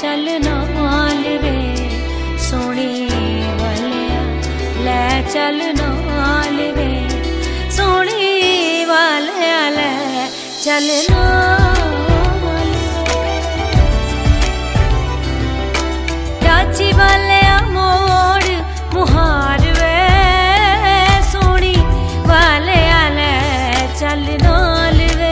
चल नाल वे सोने वालिया ले चल नाल वे सोने वालिया ले चल नाल चाची वालिया मोड़ मुहार वे सोनी वालिया ले चल नाल वे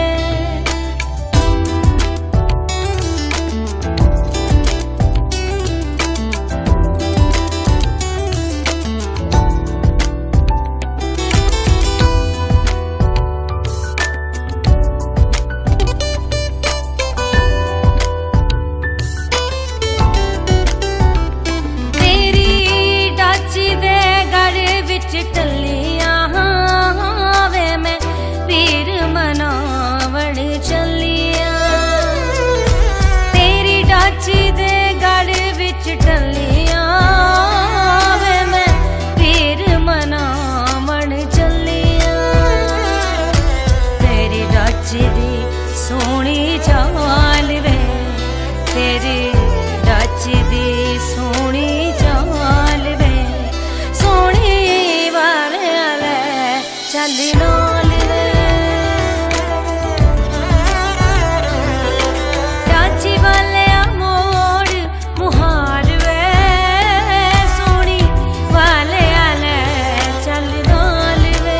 टलिया वे मैं पीर मनावण चलिया तेरी डाची दे गढ़ विच टलिया वे मैं पीर मनावण चलिया तेरी डाची दी सोहनी चाल वे तेरी डाची दी सोहनी चाल वे सोहनी चल नाल वे चाची वालिया मोड़ मुहार वे सोनी वालिया ले चल नाल वे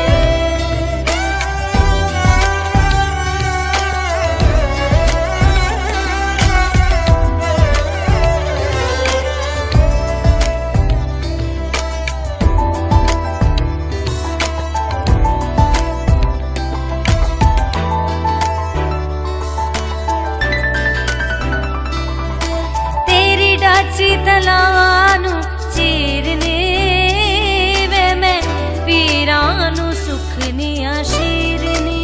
चाची तलानू चीरनी वे मैं पीरानू सुखनिया शीरनी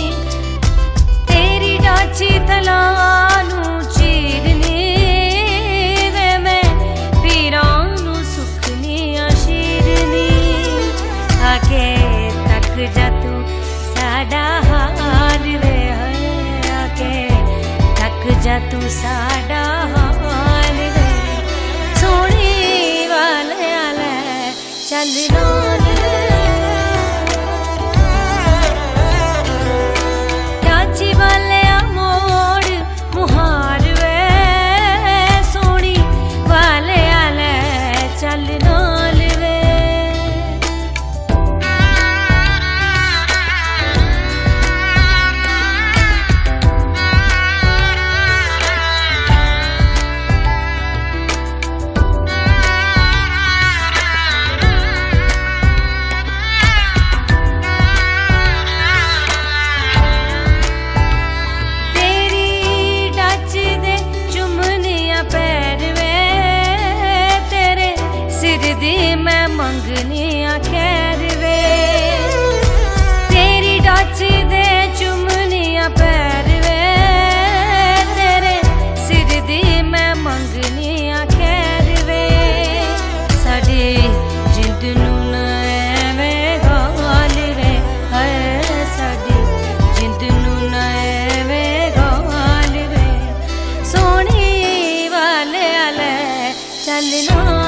तेरी डाची तलानू चीरनी वे मैं पीरानू सुखनिया शीरनी आके तक जा तू साडा हाल वे आके तक जा तू साडा हाल वे सोहनी वालिया ले चल नाल चाची वालिया मोड़ मुहार वे सोहनी वालिया ले चल नाल वे दी मैं मंगनिया खैर वे तेरी डाची दे चुमनिया पैर वे तेरे सिर दी मैं मंगनिया खैर वे साडी जिंद नू ना एवें गाल वे है साडी जिंद नू ना एवें गाल वे सोहनी वालिया ले चल ना